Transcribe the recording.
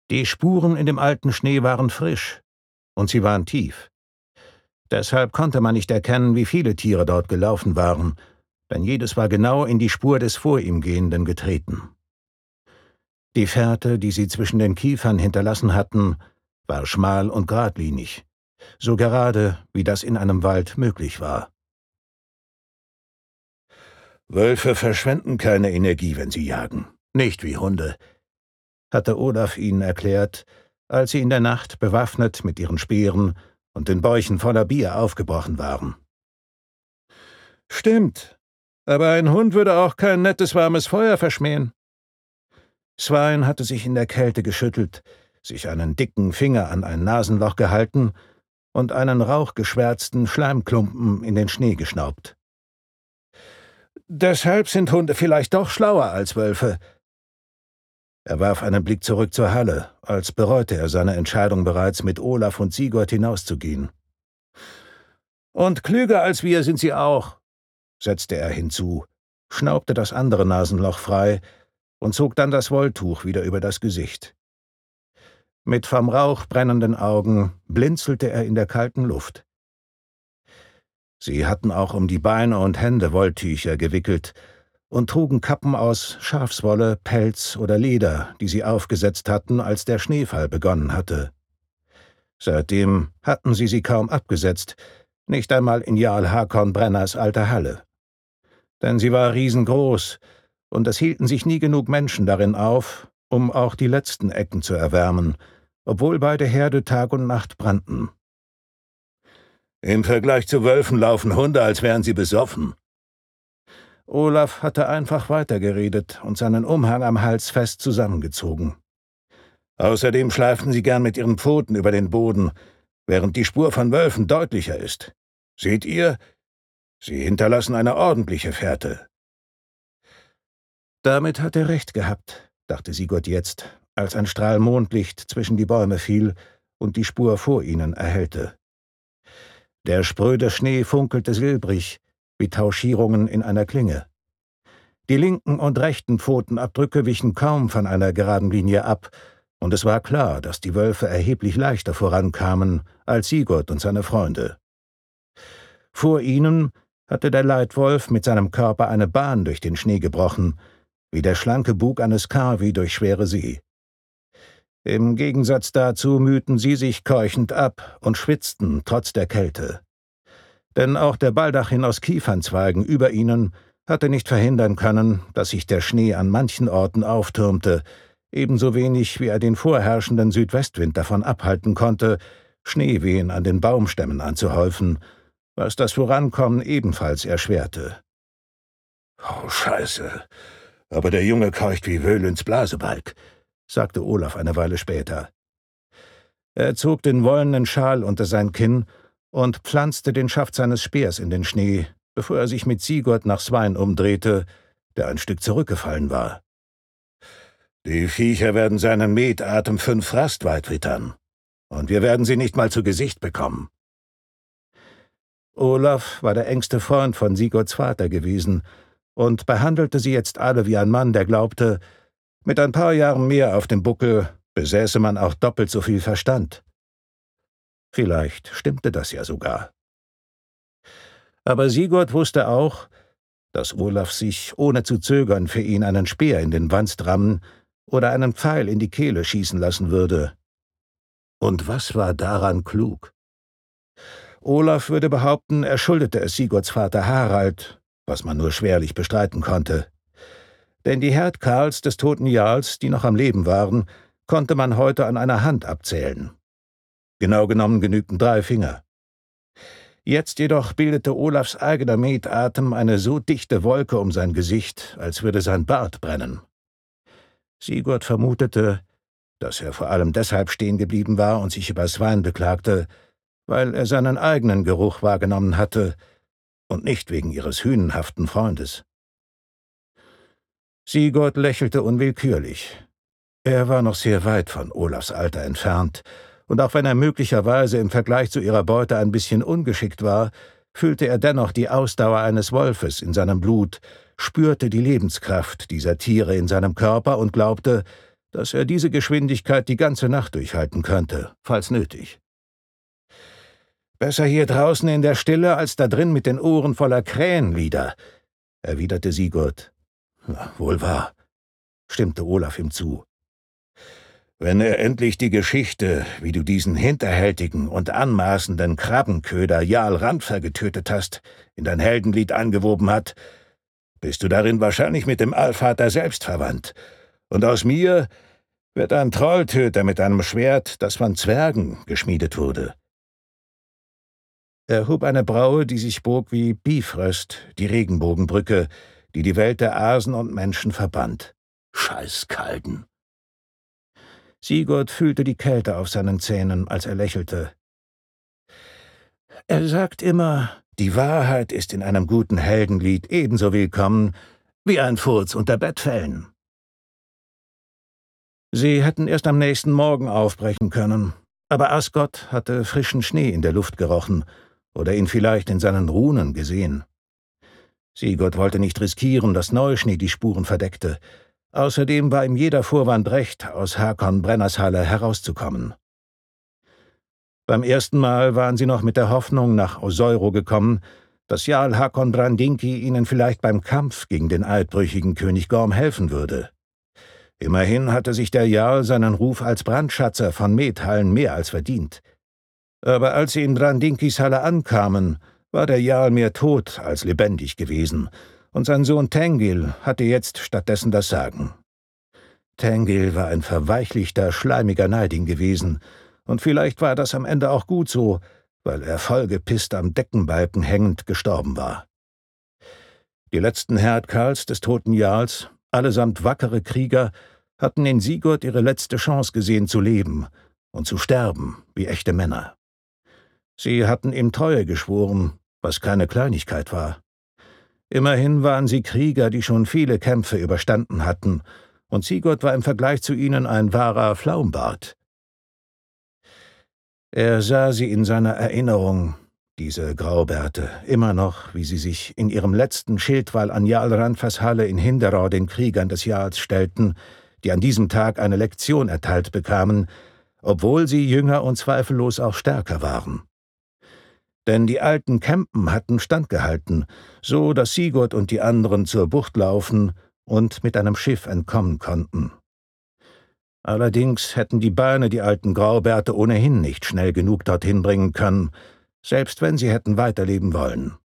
Die Spuren in dem alten Schnee waren frisch, und sie waren tief. Deshalb konnte man nicht erkennen, wie viele Tiere dort gelaufen waren, denn jedes war genau in die Spur des vor ihm Gehenden getreten. Die Fährte, die sie zwischen den Kiefern hinterlassen hatten, war schmal und geradlinig, so gerade, wie das in einem Wald möglich war. »Wölfe verschwenden keine Energie, wenn sie jagen, nicht wie Hunde«, hatte Olaf ihnen erklärt, als sie in der Nacht bewaffnet mit ihren Speeren und den Bäuchen voller Bier aufgebrochen waren. »Stimmt, aber ein Hund würde auch kein nettes warmes Feuer verschmähen.« Svein hatte sich in der Kälte geschüttelt, sich einen dicken Finger an ein Nasenloch gehalten und einen rauchgeschwärzten Schleimklumpen in den Schnee geschnaubt. »Deshalb sind Hunde vielleicht doch schlauer als Wölfe.« Er warf einen Blick zurück zur Halle, als bereute er seine Entscheidung bereits, mit Olaf und Sigurd hinauszugehen. »Und klüger als wir sind sie auch«, setzte er hinzu, schnaubte das andere Nasenloch frei und zog dann das Wolltuch wieder über das Gesicht. Mit vom Rauch brennenden Augen blinzelte er in der kalten Luft. Sie hatten auch um die Beine und Hände Wolltücher gewickelt und trugen Kappen aus Schafswolle, Pelz oder Leder, die sie aufgesetzt hatten, als der Schneefall begonnen hatte. Seitdem hatten sie kaum abgesetzt, nicht einmal in Jarl Hakon Brenners alter Halle. Denn sie war riesengroß, und es hielten sich nie genug Menschen darin auf, um auch die letzten Ecken zu erwärmen, obwohl beide Herde Tag und Nacht brannten. »Im Vergleich zu Wölfen laufen Hunde, als wären sie besoffen.« Olaf hatte einfach weitergeredet und seinen Umhang am Hals fest zusammengezogen. »Außerdem schleifen sie gern mit ihren Pfoten über den Boden, während die Spur von Wölfen deutlicher ist. Seht ihr? Sie hinterlassen eine ordentliche Fährte.« Damit hat er recht gehabt, dachte Sigurd jetzt, als ein Strahl Mondlicht zwischen die Bäume fiel und die Spur vor ihnen erhellte. Der spröde Schnee funkelte silbrig, wie Tauschierungen in einer Klinge. Die linken und rechten Pfotenabdrücke wichen kaum von einer geraden Linie ab, und es war klar, dass die Wölfe erheblich leichter vorankamen als Sigurd und seine Freunde. Vor ihnen hatte der Leitwolf mit seinem Körper eine Bahn durch den Schnee gebrochen, wie der schlanke Bug eines Karwi durch schwere See. Im Gegensatz dazu mühten sie sich keuchend ab und schwitzten trotz der Kälte. Denn auch der Baldachin aus Kiefernzweigen über ihnen hatte nicht verhindern können, dass sich der Schnee an manchen Orten auftürmte, ebenso wenig wie er den vorherrschenden Südwestwind davon abhalten konnte, Schneewehen an den Baumstämmen anzuhäufen, was das Vorankommen ebenfalls erschwerte. »Oh, Scheiße, aber der Junge keucht wie Wölens Blasebalg«, sagte Olaf eine Weile später. Er zog den wollenen Schal unter sein Kinn und pflanzte den Schaft seines Speers in den Schnee, bevor er sich mit Sigurd nach Svein umdrehte, der ein Stück zurückgefallen war. »Die Viecher werden seinen Metatem 5 Rast weit wittern, und wir werden sie nicht mal zu Gesicht bekommen.« Olaf war der engste Freund von Sigurds Vater gewesen und behandelte sie jetzt alle wie ein Mann, der glaubte, mit ein paar Jahren mehr auf dem Buckel besäße man auch doppelt so viel Verstand. Vielleicht stimmte das ja sogar. Aber Sigurd wusste auch, dass Olaf sich ohne zu zögern für ihn einen Speer in den Wanst rammen oder einen Pfeil in die Kehle schießen lassen würde. Und was war daran klug? Olaf würde behaupten, er schuldete es Sigurds Vater Harald, was man nur schwerlich bestreiten konnte. Denn die Herdkarls des toten Jarls, die noch am Leben waren, konnte man heute an einer Hand abzählen. Genau genommen genügten 3 Finger. Jetzt jedoch bildete Olafs eigener Metatem eine so dichte Wolke um sein Gesicht, als würde sein Bart brennen. Sigurd vermutete, dass er vor allem deshalb stehen geblieben war und sich über Svein beklagte, weil er seinen eigenen Geruch wahrgenommen hatte und nicht wegen ihres hünenhaften Freundes. Sigurd lächelte unwillkürlich. Er war noch sehr weit von Olafs Alter entfernt, und auch wenn er möglicherweise im Vergleich zu ihrer Beute ein bisschen ungeschickt war, fühlte er dennoch die Ausdauer eines Wolfes in seinem Blut, spürte die Lebenskraft dieser Tiere in seinem Körper und glaubte, dass er diese Geschwindigkeit die ganze Nacht durchhalten könnte, falls nötig. »Besser hier draußen in der Stille, als da drin mit den Ohren voller Krähenlieder«, erwiderte Sigurd. »Wohl wahr«, stimmte Olaf ihm zu. »Wenn er endlich die Geschichte, wie du diesen hinterhältigen und anmaßenden Krabbenköder Jarl Randver getötet hast, in dein Heldenlied eingewoben hat, bist du darin wahrscheinlich mit dem Allvater selbst verwandt. Und aus mir wird ein Trolltöter mit einem Schwert, das von Zwergen geschmiedet wurde.« Er hob eine Braue, die sich bog wie Bifröst, die Regenbogenbrücke, die die Welt der Asen und Menschen verband. Scheißkalden! Sigurd fühlte die Kälte auf seinen Zähnen, als er lächelte. Er sagt immer, die Wahrheit ist in einem guten Heldenlied ebenso willkommen wie ein Furz unter Bettfellen. Sie hätten erst am nächsten Morgen aufbrechen können, aber Asgott hatte frischen Schnee in der Luft gerochen oder ihn vielleicht in seinen Runen gesehen. Sigurd wollte nicht riskieren, dass Neuschnee die Spuren verdeckte. Außerdem war ihm jeder Vorwand recht, aus Hakon Brennershalle herauszukommen. Beim ersten Mal waren sie noch mit der Hoffnung nach Oseuro gekommen, dass Jarl Hakon Brandinki ihnen vielleicht beim Kampf gegen den eidbrüchigen König Gorm helfen würde. Immerhin hatte sich der Jarl seinen Ruf als Brandschatzer von Methallen mehr als verdient. Aber als sie in Brandinkis Halle ankamen, war der Jarl mehr tot als lebendig gewesen, und sein Sohn Tengil hatte jetzt stattdessen das Sagen. Tengil war ein verweichlichter, schleimiger Neiding gewesen, und vielleicht war das am Ende auch gut so, weil er vollgepisst am Deckenbalken hängend gestorben war. Die letzten Herdkarls des toten Jarls, allesamt wackere Krieger, hatten in Sigurd ihre letzte Chance gesehen zu leben und zu sterben wie echte Männer. Sie hatten ihm Treue geschworen, was keine Kleinigkeit war. Immerhin waren sie Krieger, die schon viele Kämpfe überstanden hatten, und Sigurd war im Vergleich zu ihnen ein wahrer Flaumbart. Er sah sie in seiner Erinnerung, diese Graubärte, immer noch, wie sie sich in ihrem letzten Schildwall an Jarl Randvers Halle in Hinderau den Kriegern des Jarls stellten, die an diesem Tag eine Lektion erteilt bekamen, obwohl sie jünger und zweifellos auch stärker waren. Denn die alten Kämpen hatten standgehalten, so dass Sigurd und die anderen zur Bucht laufen und mit einem Schiff entkommen konnten. Allerdings hätten die Beine die alten Graubärte ohnehin nicht schnell genug dorthin bringen können, selbst wenn sie hätten weiterleben wollen.